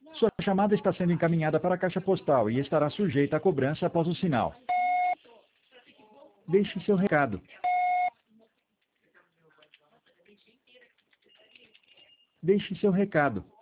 Sua chamada está sendo encaminhada para a caixa postal e estará sujeita a cobrança após o sinal. Deixe seu recado. Deixe seu recado.